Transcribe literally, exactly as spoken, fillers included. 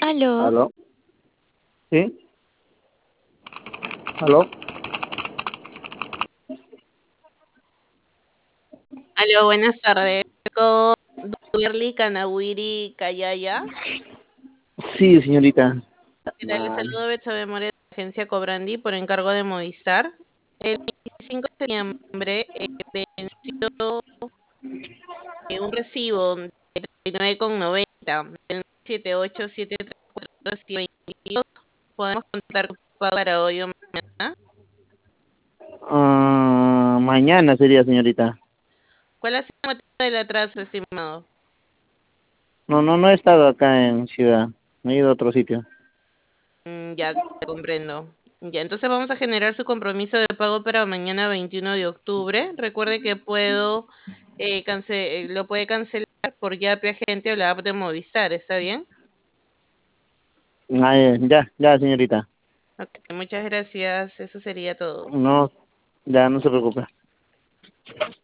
Aló, ¿Aló? ¿Sí? ¿Aló? Aló, buenas tardes. Con Duyerli Kanawiri Kayaya. Sí, señorita. ¿Qué tal? Les Vale. saludo Betsabe More de la agencia Cobrandi por encargo de Movistar. El veinticinco de septiembre eh, venció eh, un recibo de treinta y nueve con noventa del siete ocho siete tres cuatro veintidós. Podemos contar con pago para hoy o mañana. Ah, mañana sería, señorita. ¿Cuál ha sido el motivo del atraso, estimado? No, no, no he estado acá en Ciudad. Me he ido a otro sitio. Mm, ya te comprendo. Ya, entonces vamos a generar su compromiso de pago para mañana veintiuno de octubre. Recuerde que puedo eh, cance- eh, lo puede cancelar por Yape Agente o la app de Movistar, ¿está bien? Ah, eh, ya, ya, señorita. Ok, muchas gracias. Eso sería todo. No, ya, no se preocupe.